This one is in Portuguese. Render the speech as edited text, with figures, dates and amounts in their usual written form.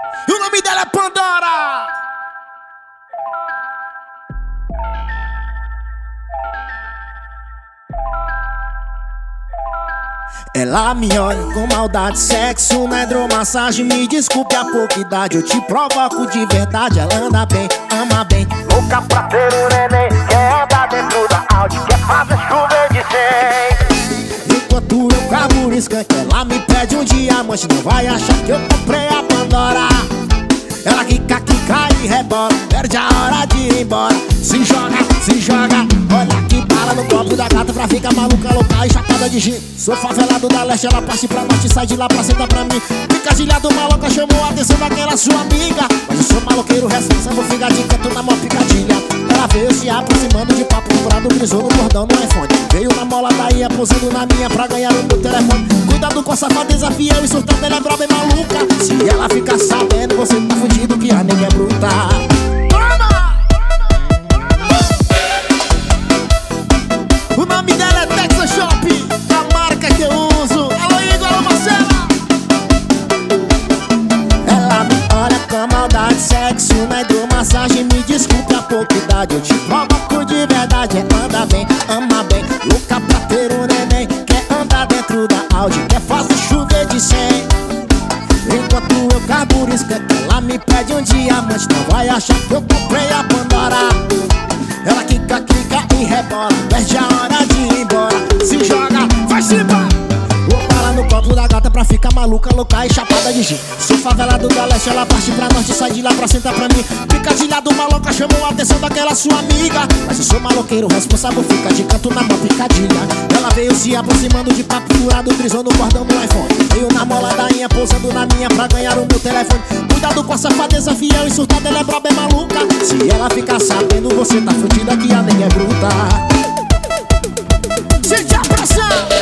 E o nome dela é Pandora. Ela me olha com maldade, sexo na hidromassagem. Me desculpe a pouca idade, eu te provoco de verdade. Ela anda bem, ama bem, louca pra ter um neném, quer andar dentro da Audi, quer fazer chover de 100. Enquanto eu cabo skunk, ela me pede um diamante. Não vai achar que eu comprei a Pandora. Ela quica e rebola, perde a hora de ir embora. Se joga, olha que bala no copo da gata pra ficar maluca, louca e chapada de gin. Sou favelado da leste, ela parte pra norte, sai de lá pra sentar pra mim. Fica gilhado, maloca, chamou a atenção daquela sua amiga. Mas eu sou maloqueiro responsável, fica de canto na mó picadilha. Ela veio se aproximando de papo furado, brisou no bordão no iPhone. Veio na mola daí, posando na minha pra ganhar o meu telefone. Cuidado com a safadeza fiel e surtada, ela é brava e maluca. Se ela ficar sabendo, você tá fudido que a nega é bruta. O nome dela é Texas Shop, a marca que eu uso. Alô Igor, alô Marcela. Ela me olha com maldade, sexo na hidromassagem. Me desculpe a pouca idade, eu te provoco de verdade. Anda bem, ama bem, louca pra ter um neném, quer andar dentro da Audi, quer fazer chover de 100. Enquanto eu carburo skunk, ela me pede um diamante. Não vai achar que eu comprei a Pandora. Ela quica e rebola, perde a hora de ir embora. Se joga, vai se embora. Vou parar no copo da gata pra ficar maluca, louca e chapada de gin. Sou favelado da leste, ela parte pra norte, sai de lá pra sentar pra mim. Fica gilhado, maloca, chamou a atenção daquela sua amiga. Mas eu sou maloqueiro responsável, fica de canto na mó picadilha. Ela veio se aproximando de papo furado, brisou no bordão do iPhone. Veio na mola dainha, pousando na minha pra ganhar o meu telefone. Cuidado com a safadeza fiel e surtada, ela é braba, é maluca. Se ela ficar sabendo, você tá fudida que a nega é bruta. Sente a pressão.